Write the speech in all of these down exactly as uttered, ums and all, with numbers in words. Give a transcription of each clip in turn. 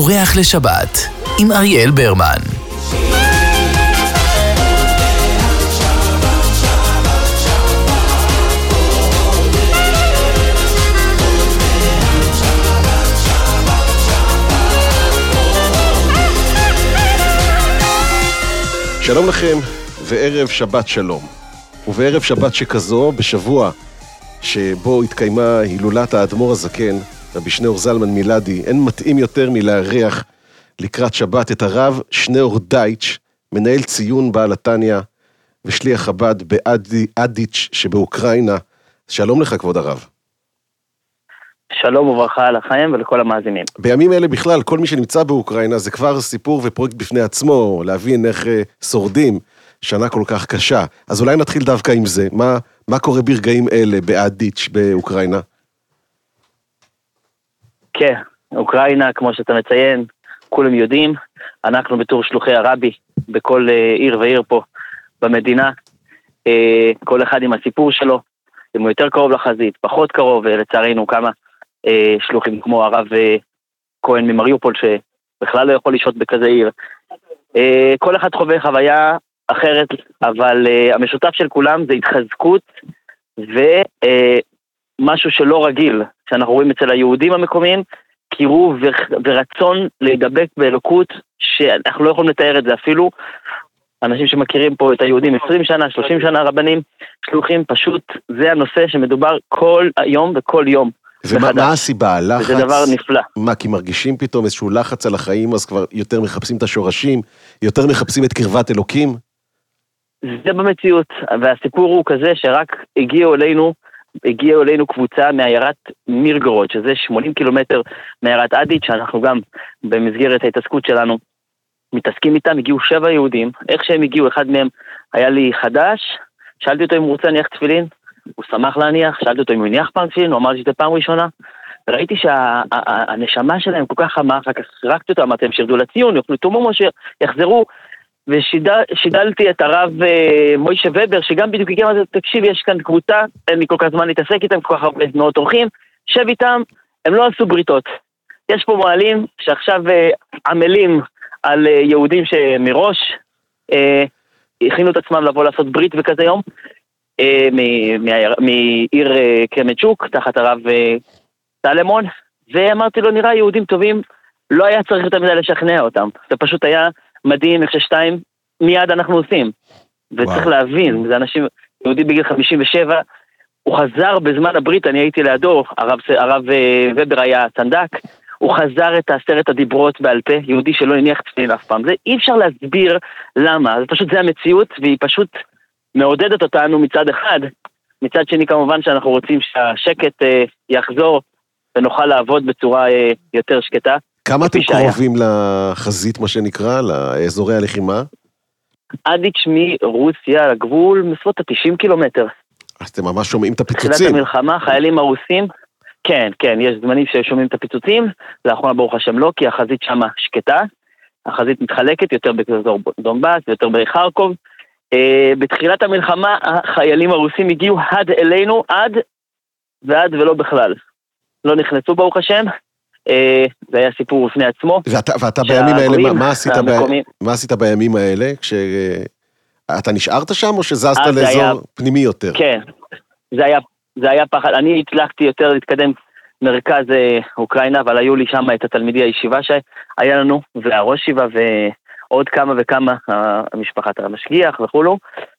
אורח לשבת עם אריאל ברמן. שלום לכם וערב שבת שלום. ובערב שבת שכזו, בשבוע שבו התקיימה הילולת האדמו"ר הזקן, רבי שניאור זלמן מילדי, אין מתאים יותר מלארח לקראת שבת את הרב שניאור דייטש, מנהל ציון בעל התניא ושליח חב"ד באדיץ' שבאוקראינה. שלום לך כבוד הרב. שלום וברכה לכם ולכל המאזינים. בימים אלה בכלל, כל מי שנמצא באוקראינה זה כבר סיפור ופרויקט בפני עצמו, להבין איך שורדים שנה כל כך קשה. אז אולי נתחיל דווקא עם זה. מה, מה קורה ברגעים אלה באדיץ' באוקראינה? כן, אוקראינה, כמו שאתה מציין, כולם יודעים, אנחנו בתור שלוחי הרבי, בכל עיר ועיר פה במדינה, כל אחד עם הסיפור שלו, אם הוא יותר קרוב לחזית, פחות קרוב, ולצערנו כמה שלוחים כמו הרב כהן ממריופול, שבכלל לא יכול לשהות בכזה עיר. כל אחד חווה חוויה אחרת, אבל המשותף של כולם זה התחזקות, ומשהו שלא רגיל, שאנחנו רואים אצל היהודים המקומיים, קירוב ורצון להידבק באלוקות, שאנחנו לא יכולים לתאר את זה אפילו. אנשים שמכירים פה את היהודים עשרים שנה, שלושים שנה, רבנים, שלוחים, פשוט זה הנושא שמדובר כל היום וכל יום. ומה מה הסיבה? הלחץ? וזה דבר נפלא. מה, כי מרגישים פתאום איזשהו לחץ על החיים, אז כבר יותר מחפשים את השורשים, יותר מחפשים את קרבת אלוקים? זה במציאות, והסיפור הוא כזה שרק הגיעו אלינו, הגיעו אלינו קבוצה מעיירת מירגורוד, שזה שמונים קילומטר מעיירת אדיץ', שאנחנו גם במסגרת ההתעסקות שלנו מתעסקים איתם. הגיעו שבע יהודים, איך שהם הגיעו, אחד מהם היה לי חדש, שאלתי אותו אם הוא רוצה להניח תפילין, הוא שמח להניח, שאלתי אותו אם הוא הניח פעם תפילין, הוא אמר לי שזה פעם ראשונה, ראיתי שהנשמה שלהם כל כך חמה, אחר כך רקתי אותו, אמרתי הם שירדו לציון, יוכלו תוממו שיחזרו, ושידלתי את הרב מוישה ובר, שגם בדיוק הגיע, תקשיב, יש כאן קבוצה, אין לי כל כך זמן להתעסק איתם, כל כך הרבה מאות אורחים, שב איתם, הם לא עשו בריתות. יש פה מועלים שעכשיו עמלים על יהודים שמראש הכינו את עצמם לבוא לעשות ברית וכזה יום, מעיר קרמצ'וק, תחת הרב סלמון, ואמרתי לו, נראה יהודים טובים, לא היה צריך יותר מדי לשכנע אותם, זה פשוט היה מדהים, איך ששתיים, מיד אנחנו עושים. וצריך להבין, זה אנשים, יהודי בגיל חמישים ושבע, הוא חזר בזמן הברית, אני הייתי לידו, הרב, הרב ובר היה צנדק, הוא חזר את עשרת הדיברות בעל פה, יהודי שלא הניח תפילין אף פעם. זה אי אפשר להסביר למה, זה פשוט זה המציאות, והיא פשוט מעודדת אותנו מצד אחד, מצד שני כמובן שאנחנו רוצים שהשקט אה, יחזור, ונוכל לעבוד בצורה אה, יותר שקטה. כמה אתם קרובים לחזית, מה שנקרא, לאזורי הלחימה? אדיץ' מרוסיה, לגבול, מספות ה-תשעים קילומטר. אז אתם ממש שומעים את הפיצוצים. תחילת המלחמה, חיילים הרוסים, כן, כן, יש זמנים ששומעים את הפיצוצים, לאחרונה ברוך השם לא, כי החזית שמה שקטה, החזית מתחלקת יותר באזור דונבאס, יותר בחרקוב. בתחילת המלחמה, החיילים הרוסים הגיעו עד אלינו, עד ועד ולא בכלל. לא נכנסו ברוך השם, זה היה סיפור בפני עצמו. ואתה, ואתה בימים האלה, מה עשית, מה עשית בימים האלה? כשאתה נשארת שם או שזזת לאזור פנימי יותר? כן, זה היה, זה היה פחד. אני הצלחתי יותר להתקדם מרכז אוקראינה, אבל היו לי שם את התלמידי הישיבה שהיה לנו, והראש שיבה ועוד כמה וכמה, המשפחת המשגיח וכולו.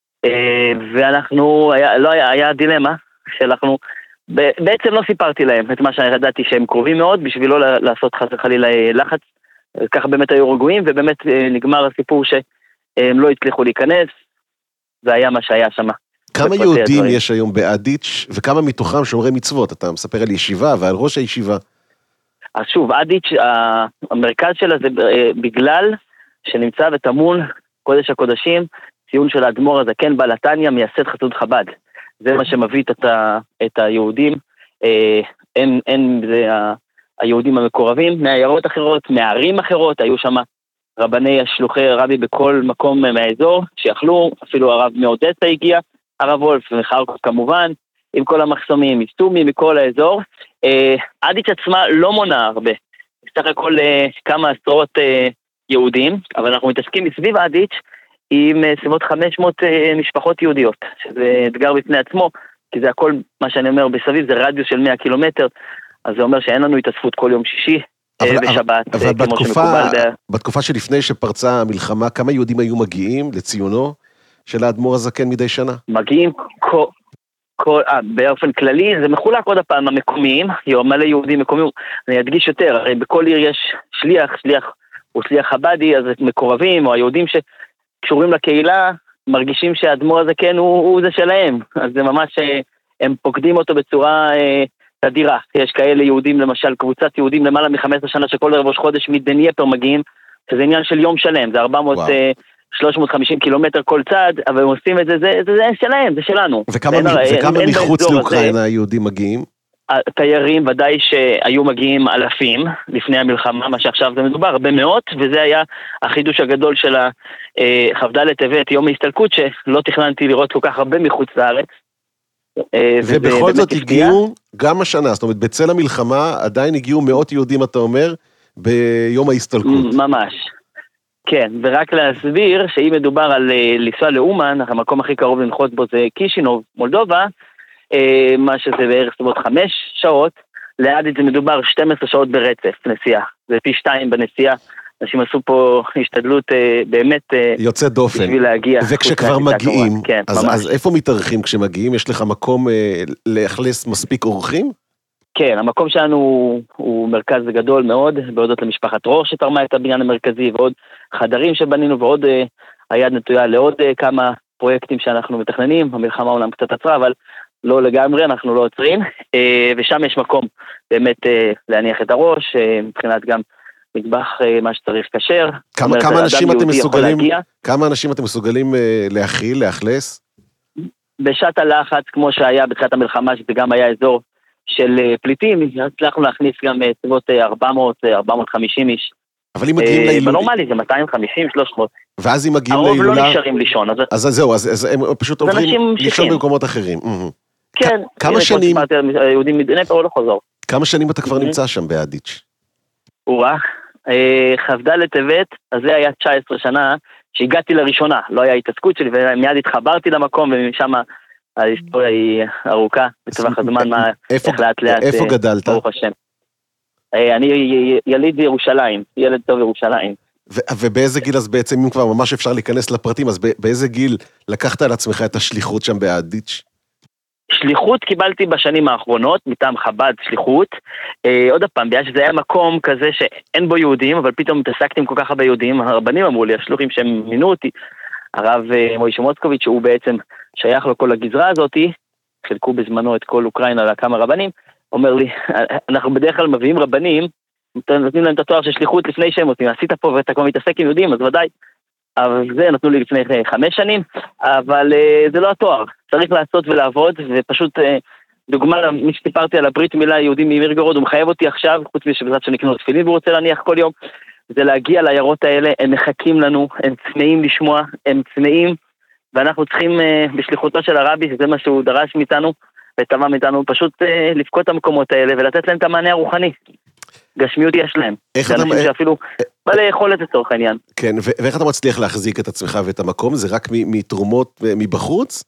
ואנחנו, היה, לא היה, היה דילמה שאנחנו, בעצם לא סיפרתי להם את מה שידעתי שהם קרובים מאוד, בשביל לא לעשות חס וחלילה לחץ, ככה באמת היו רגועים, ובאמת נגמר הסיפור שהם לא הצליחו להיכנס, זה היה מה שהיה שם. כמה יהודים הדברים. יש היום באדיץ' וכמה מתוכם שומרי מצוות? אתה מספר על ישיבה ועל ראש הישיבה. אז שוב, אדיץ', המרכז שלה זה בגלל שנמצא וטמון קודש הקודשים, ציון של האדמו"ר הזקן בעל התניא, מייסד חסידות חב"ד. זה מה שמביא את, ה, את היהודים, אה, אין, אין, זה ה, היהודים המקורבים, מעיירות אחרות, מערים אחרות, היו שם רבני השלוחי רבי בכל מקום מהאזור, שיכלו, אפילו הרב מאודסה הגיע, הרב וולף וחרקוב כמובן, עם כל המחסומים, מסתומי, מכל האזור. אה, אדיץ' עצמה לא מונה הרבה, סך הכל כמה עשרות יהודים, אבל אנחנו מתעסקים מסביב אדיץ' עם סביבות חמש מאות משפחות יהודיות, שזה אתגר בפני עצמו, כי זה הכל, מה שאני אומר, בסביב זה רדיוס של מאה קילומטר, אז זה אומר שאין לנו התאספות כל יום שישי ושבת, אבל בתקופה, בתקופה שלפני שפרצה המלחמה, כמה יהודים היו מגיעים לציונו של האדמו"ר הזקן מדי שנה? מגיעים כל... כל, 아, באופן כללי, זה מחולק עוד הפעם המקומיים, מלא יהודים מקומיים, אני אדגיש יותר, הרי בכל עיר יש שליח, שליח הוא שליח חבדי, אז מקורבים, או היהודים שקשורים לקהילה, מרגישים שהאדמו"ר הזה כן, הוא, הוא זה שלהם, אז זה ממש, הם פוקדים אותו בצורה אה, תדירה, יש כאלה יהודים, למשל, קבוצת יהודים למעלה מ-חמש עשרה שנה, שכל ראש חודש מדנייפר מגיעים, שזה עניין של יום שלם, זה ארבע מאות... שלוש מאות וחמישים קילומטר כל צד, אבל הם עושים את זה, זה, זה, זה שלהם, זה שלנו. וכמה, וכמה מחוץ לאוקראינה היהודים מגיעים? תיירים ודאי שהיו מגיעים אלפים לפני המלחמה, מה שעכשיו זה מדובר, הרבה מאות, וזה היה החידוש הגדול של כ"ד טבת, יום ההסתלקות, שלא תכננתי לראות כל כך הרבה מחוץ לארץ. ובכל זאת הגיעו גם השנה, זאת אומרת, בצל המלחמה עדיין הגיעו מאות יהודים, אתה אומר, ביום ההסתלקות. ממש. כן, ורק להסביר שאם מדובר על לנסוע לאומן, המקום הכי קרוב לנחות בו זה קישינוב, מולדובה, מה שזה בערך סביבות חמש שעות, ליד זה מדובר שתים עשרה שעות ברצף נסיעה, זה פי שתיים בנסיעה, אנשים עשו פה השתדלות באמת יוצא דופן, בשביל להגיע. וכשכבר מגיעים, כן, אז, אז איפה מתארחים כשמגיעים? יש לך מקום לאכלס מספיק אורחים? כן, המקום שלנו הוא, הוא מרכז גדול מאוד, בהודות למשפחת רור שתרמה את הבניין המרכזי, ועוד חדרים שבנינו, ועוד uh, היד נטויה לעוד uh, כמה פרויקטים שאנחנו מתכננים, המלחמה עולם קצת עצרה, אבל לא לגמרי, אנחנו לא עוצרים, uh, ושם יש מקום באמת uh, להניח את הראש, uh, מבחינת גם מטבח uh, מה שצריך כשר. כמה, כמה אנשים אתם מסוגלים, כמה אנשים אתם מסוגלים uh, להכיל, לאכלס? בשעת הלחץ, כמו שהיה בתחילת המלחמה, שזה גם היה אזור של פליטים, הצלחנו להכניס גם סביבות ארבע מאות ארבע מאות וחמישים איש. אבל אם מגיעים להילולה... בנורמלי זה מאתיים וחמישים שלוש מאות. ואז אם מגיעים להילולה... הרוב לא נשארים לישון. אז זהו, אז הם פשוט עוברים לישון במקומות אחרים. כן. כמה שנים... יהודים מדנייפר או לא חוזר. כמה שנים אתה כבר נמצא שם באדיץ'? אורה. כ"ד טבת, אז זה היה תשע עשרה שנה שהגעתי לראשונה. לא היה התעסקות שלי, ומיד התחברתי למקום, ומשם ההיסטוריה היא ארוכה, בטווח הזמן, מה, איך לאט לאט, איפה גדלת? ברוך השם. אני יליד בירושלים, ילד טוב בירושלים. ובאיזה גיל אז בעצם, אם כבר ממש אפשר להיכנס לפרטים, אז באיזה גיל לקחת על עצמך את השליחות שם באדיץ'? שליחות קיבלתי בשנים האחרונות, מטעם חב"ד שליחות. עוד הפעם, בגלל שזה היה מקום כזה שאין בו יהודים, אבל פתאום התעסקתי עם כל כך הרבה יהודים, הרבנים אמרו לי, השלוחים שהם מינו אותי, הרב מוישה מוצקוביץ', שהוא בעצם שייך לו כל הגזרה הזאת, חלקו בזמנו את כל אוקראינה לכמה רבנים, אומר לי, אנחנו בדרך כלל מביאים רבנים, נותנים להם את התואר של שליחות לפני שהם עושים, עשית פה ואתה כבר מתעסק עם יהודים, אז ודאי, אבל זה נתנו לי לפני חמש שנים, אבל זה לא התואר, צריך לעשות ולעבוד, ופשוט דוגמה, מי שסיפרתי על הברית מילה יהודים ממירגורוד, הוא מחייב אותי עכשיו, חוץ משבזת שנקנו תפילין והוא רוצה להניח כל יום, זה להגיע לעיירות האלה, הם מחכים לנו, הם צמאים לשמוע, הם צמאים, ואנחנו צריכים בשליחותו של הרבי, שזה מה שהוא דרש מאיתנו, ותמה מאיתנו, פשוט לפקוד את המקומות האלה, ולתת להם את המענה הרוחני. גשמיות יש להם. זה אנשים שאפילו, מה לאכול את לצורך העניין. כן, ואיך אתה מצליח להחזיק את עצמך ואת המקום? זה רק מתרומות מבחוץ?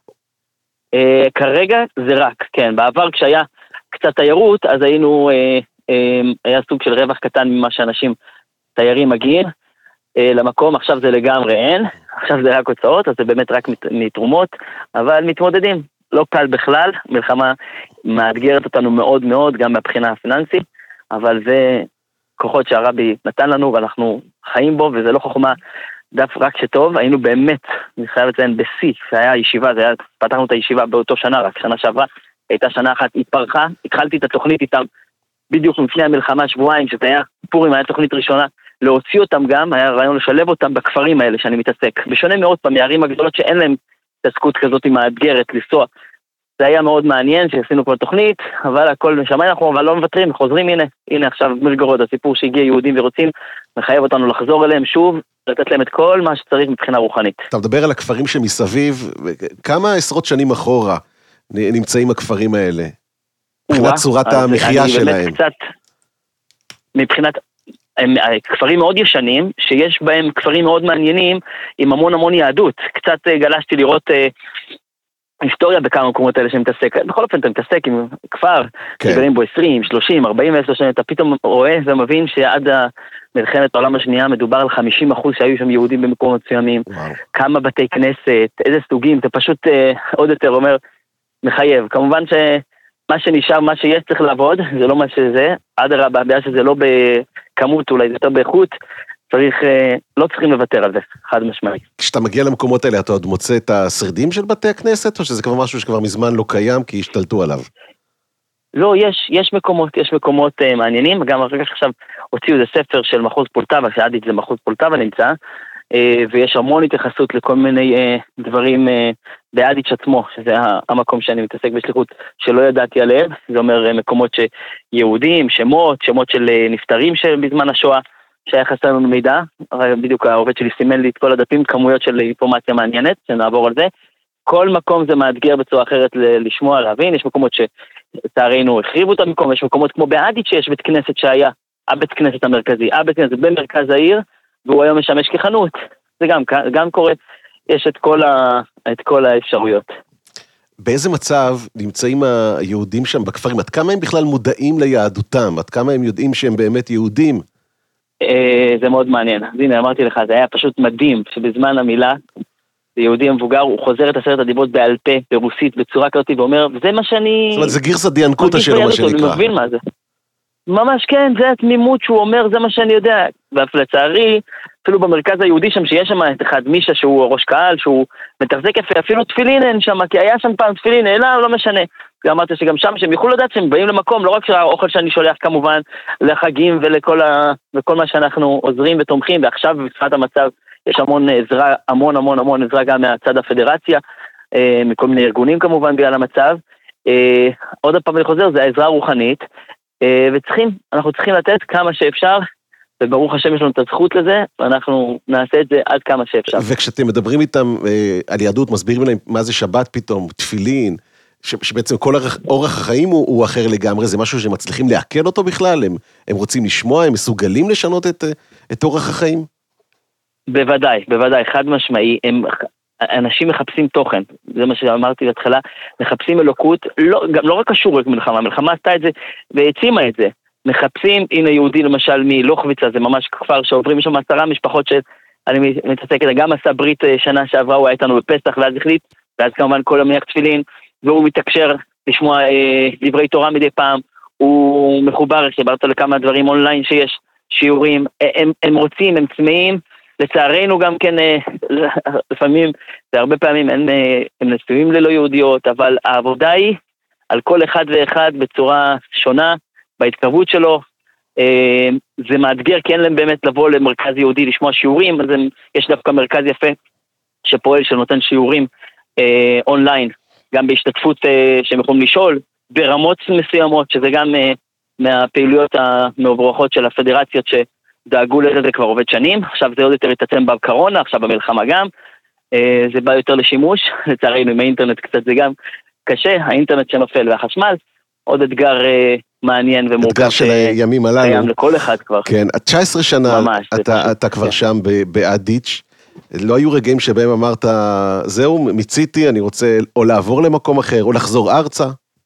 כרגע זה רק, כן. בעבר כשהיה קצת תיירות, אז היינו, היה סוג של רווח קטן ממה שאנשים, תיירים מגיעים למקום, עכשיו זה לגמרי אין, עכשיו זה רק הוצאות, אז זה באמת רק מתרומות, אבל מתמודדים. לא קל בכלל, מלחמה מאתגרת אותנו מאוד מאוד, גם מהבחינה הפיננסית, אבל זה כוחות שהרבי נתן לנו, ואנחנו חיים בו, וזה לא חוכמה דף רק שטוב, היינו באמת, אני חייב לציין, בשיא, שהיה ישיבה, זה היה, פתחנו את הישיבה באותו שנה, רק שנה שעברה, הייתה שנה אחת, התפרחה, התחלתי את התוכנית איתם, בדיוק לפני המלחמה, שבועיים, שזה היה פורים, היה תוכנית ראשונה, להוציא אותם גם, היה רעיון לשלב אותם בכפרים האלה שאני מתעסק, בשונה מאוד במערים הגדולות שאין להם התעסקות כזאת עם מאתגרת, לנסוע, זה היה מאוד מעניין שעשינו כבר תוכנית, אבל הכל משמיים אנחנו, אבל לא מוותרים, חוזרים, הנה, הנה עכשיו מירגורוד, הסיפור שהגיע יהודים ורוצים, מחייב אותנו לחזור אליהם שוב, לתת להם את כל מה שצריך מבחינה רוחנית. אתה מדבר על הכפרים שמסביב, כמה עשרות שנים אחורה נמצאים הכפרים האלה? מבחינת צורת המחיה שלהם. קצת, מבחינת, הם כפרים מאוד ישנים, שיש בהם כפרים מאוד מעניינים, עם המון המון יהדות. קצת גלשתי לראות אה, היסטוריה בכמה מקומות האלה שמתעסק, בכל אופן אתה מתעסק עם כפר, כן. שגרים בו עשרים, שלושים, ארבעים ועשר שנים, אתה פתאום רואה ומבין שעד מלחמת העולם השנייה מדובר על חמישים אחוז שהיו שם יהודים במקומות מסוימים, וואו. כמה בתי כנסת, איזה סוגים, אתה פשוט אה, עוד יותר אומר, מחייב. כמובן שמה שנשאר, מה שיש צריך לעבוד, זה לא מה שזה, עד הרבה, בגלל שזה לא בכמות, אולי זה יותר באיכות, צריך, לא צריכים לוותר על זה, חד משמעי. כשאתה מגיע למקומות האלה, אתה עוד מוצא את השרידים של בתי הכנסת, או שזה כבר משהו שכבר מזמן לא קיים, כי השתלטו עליו? לא, יש, יש מקומות, יש מקומות uh, מעניינים, גם אחר כך עכשיו הוציאו איזה ספר של מחוז פולטבה, שעדית זה מחוז פולטבה נמצא, uh, ויש המון התייחסות לכל מיני uh, דברים uh, בעדיץ' עצמו, שזה המקום שאני מתעסק בשליחות שלא ידעתי עליהם, זה אומר uh, מקומות שיהודים, שמות, שמות של uh, נפטרים בזמן השואה, שהיה חסר לנו מידע, בדיוק העובד שלי סימן לי את כל הדפים, כמויות של אינפורמציה מעניינת, שנעבור על זה. כל מקום זה מאתגר בצורה אחרת לשמוע, להבין, יש מקומות שתארינו החריבו את המקום, יש מקומות כמו בעדית שיש בית כנסת שהיה, הבית כנסת המרכזי, הבית כנסת במרכז העיר, והוא היום משמש כחנות. זה גם, גם קורה, יש את כל, ה, את כל האפשרויות. באיזה מצב נמצאים היהודים שם בכפרים? עד כמה הם בכלל מודעים ליהדותם? עד כמה הם יודעים שהם באמת יהודים? זה מאוד מעניין. אז הנה, אמרתי לך, זה היה פשוט מדהים, שבזמן המילה, יהודי המבוגר, הוא חוזר את עשרת הדיברות בעל פה, ברוסית, בצורה כזאת, ואומר, זה מה שאני... זאת אומרת, זה גרסא דיאנקותא שלו, מה שנקרא. אני מבין מה זה. ממש כן, זה התמימות שהוא אומר, זה מה שאני יודע. ואף לצערי, אפילו במרכז היהודי שם, שיש שם את אחד מישה שהוא ראש קהל, שהוא מתחזק יפה, אפילו תפילין אין שם, כי היה שם פעם תפילין, אלא לא משנה. אמרתי שגם שם, שהם יוכלו לדעת שהם באים למקום, לא רק שהאוכל שאני שולח כמובן לחגים ולכל ה... וכל מה שאנחנו עוזרים ותומכים, ועכשיו בפרט המצב יש המון עזרה, המון המון המון עזרה גם מהצד הפדרציה, מכל מיני ארגונים כמובן בגלל המצב. עוד הפעם אני חוזר, זה העזרה הרוחנית, וצריכים, אנחנו צריכים לתת כמה שאפשר, וברוך השם יש לנו את הזכות לזה, ואנחנו נעשה את זה עד כמה שאפשר. וכשאתם מדברים איתם על יהדות, מסבירים להם מה זה שבת פתאום, תפילין, שבעצם כל אורח החיים הוא, הוא אחר לגמרי, זה משהו שמצליחים להקל אותו בכלל, הם, הם רוצים לשמוע, הם מסוגלים לשנות את, את אורח החיים? בוודאי, בוודאי, חד משמעי, הם, אנשים מחפשים תוכן, זה מה שאמרתי בהתחלה, מחפשים אלוקות, לא, גם לא רק קשור רק מלחמה, מלחמה עשתה את זה והעצימה את זה, מחפשים, הנה יהודי למשל מלוחביצה, זה ממש כפר שעוברים שם עשרה משפחות שאני מתעסקת, גם עשה ברית שנה שעברה, הוא היה איתנו בפסח ואז החליט, ואז כמובן כל המניח תפילין, והוא מתקשר לשמוע אה, דברי תורה מדי פעם, הוא מחובר, חיברת לכמה דברים אונליין שיש, שיעורים, הם, הם רוצים, הם צמאים, לצערנו גם כן, אה, לפעמים, והרבה פעמים הם, אה, הם נשואים ללא יהודיות, אבל העבודה היא על כל אחד ואחד בצורה שונה, בהתקרבות שלו, אה, זה מאתגר, כי אין להם באמת לבוא למרכז יהודי לשמוע שיעורים, אז הם, יש דווקא מרכז יפה שפועל, שנותן שיעורים אה, אונליין, גם בהשתתפות uh, שהם יכולים לשאול, ברמות מסוימות, שזה גם uh, מהפעילויות המבורכות של הפדרציות שדאגו לזה, זה כבר עובד שנים, עכשיו זה עוד יותר התעצם בקורונה, עכשיו במלחמה גם, uh, זה בא יותר לשימוש, לצערנו עם האינטרנט קצת זה גם קשה, האינטרנט שנופל והחשמל, עוד אתגר uh, מעניין ומורכב. אתגר של הימים הללו. קיים לכל אחד כבר. כן, תשע עשרה שנה ממש, אתה, אתה כבר כן. שם בעדיץ', לא היו רגעים שבהם אמרת, זהו, מיציתי, אני רוצה או לעבור למקום אחר, או לחזור ארצה?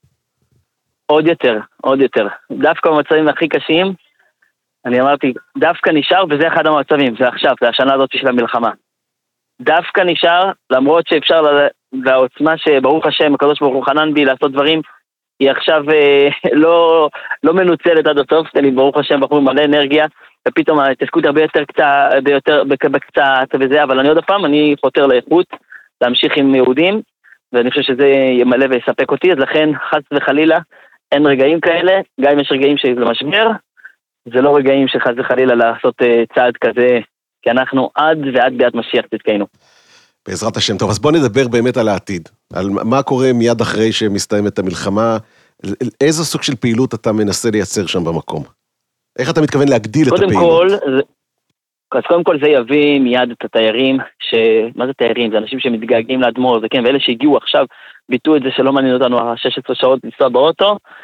עוד יותר, עוד יותר. דווקא במצבים הכי קשים, אני אמרתי, דווקא נשאר, וזה אחד המצבים, זה עכשיו, זה השנה הזאת של המלחמה. דווקא נשאר, למרות שאפשר, והעוצמה שברוך השם, הקדוש ברוך הוא חנן בי לעשות דברים, היא עכשיו אה, לא, לא מנוצלת עד הסוף, אני ברוך השם בחור מלא אנרגיה, ופתאום ההתעסקות הרבה יותר קצת, ביותר, בקצת וזה, אבל אני עוד הפעם, אני חותר לאיכות, להמשיך עם יהודים, ואני חושב שזה ימלא ויספק אותי, אז לכן חס וחלילה, אין רגעים כאלה, גם אם יש רגעים שזה משבר, זה לא רגעים שחס וחלילה לעשות צעד כזה, כי אנחנו עד ועד ביד משיח תתקיינו. בעזרת השם. טוב, אז בוא נדבר באמת על העתיד, על מה קורה מיד אחרי שמסתיימת המלחמה, איזה סוג של פעילות אתה מנסה לייצר שם במקום? איך אתה מתכוון להגדיל את הפעילות? קודם כל, אז קודם כל זה יביא מיד את התיירים, ש... מה זה תיירים? זה אנשים שמתגעגעים לאדמו"ר, זה כן, ואלה שהגיעו עכשיו, ביטאו את זה שלא מעניין אותנו שש עשרה שעות לנסוע באוטו,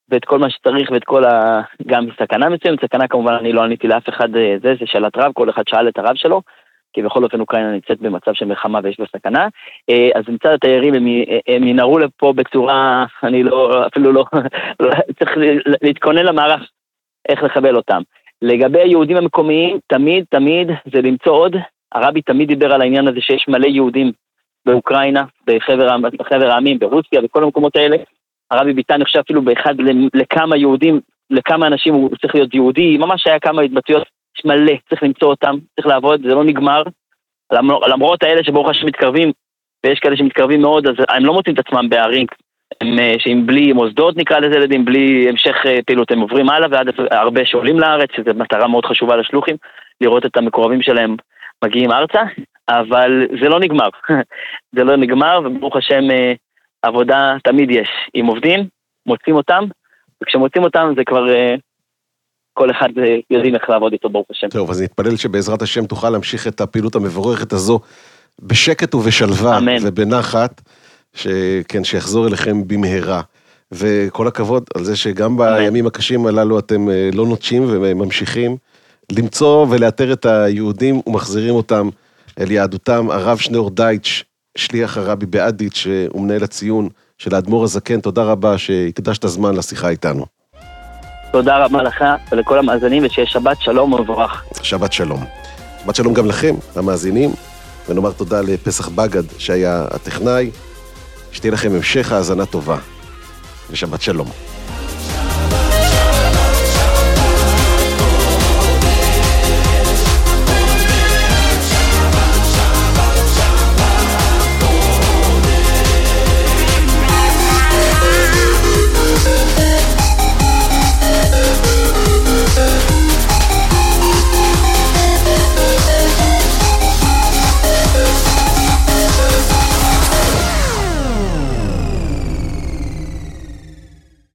ואת כל מה שצריך, ואת כל ה... גם סכנה מסוימת, סכנה כמובן אני לא עניתי לאף אחד, זה, זה שאלת רב, כל אחד שאל את הרב שלו, כי בכל אופן אוקראינה נמצאת במצב של מלחמה ויש בה סכנה, אז מצד התיירים הם, הם ינערו לפה בצורה, אני לא, אפילו לא, צריך להתכונן למערך איך לחבל אותם. לגבי היהודים המקומיים, תמיד, תמיד זה למצוא עוד, הרבי תמיד דיבר על העניין הזה שיש מלא יהודים באוקראינה, בחבר, בחבר העמים, ברוסיה, בכל המקומות האלה, הרבי ביטן נחשב אפילו באחד לכמה יהודים, לכמה אנשים הוא צריך להיות יהודי, ממש היה כמה התבטאויות, יש מלא, צריך למצוא אותם, צריך לעבוד, זה לא נגמר, למרות האלה שברוך השם מתקרבים, ויש כאלה שמתקרבים מאוד, אז הם לא מוצאים את עצמם בערים, הם, שהם בלי מוסדות נקרא לזה ילדים, בלי המשך פעילות, הם עוברים הלאה, ועד הרבה שעולים לארץ, שזו מטרה מאוד חשובה לשלוחים, לראות את המקורבים שלהם מגיעים ארצה, אבל זה לא נגמר, זה לא נגמר, וברוך השם עבודה תמיד יש, אם עובדים, מוצאים אותם, וכשמוצאים אותם זה כבר כל אחד יודעים איך לעבוד איתו ברוך השם. טוב, אז נתפלל שבעזרת השם תוכל להמשיך את הפעילות המבורכת הזו, בשקט ובשלווה, אמן. ובנחת, שכן, שיחזור אליכם במהרה. וכל הכבוד על זה שגם אמן. בימים הקשים הללו אתם לא נוטשים וממשיכים למצוא ולאתר את היהודים ומחזירים אותם אל יהדותם. הרב שניאור דייטש, שליח הרבי באדיץ' ומנהל הציון של האדמו"ר הזקן, תודה רבה שהקדשת זמן לשיחה איתנו. תודה רבה לך ולכל המאזינים, ושיהיה שבת שלום ומבורך. שבת שלום. שבת שלום גם לכם, המאזינים, ונאמר תודה לפסח בגד שהיה הטכנאי. שתהיה לכם המשך האזנה טובה, ושבת שלום.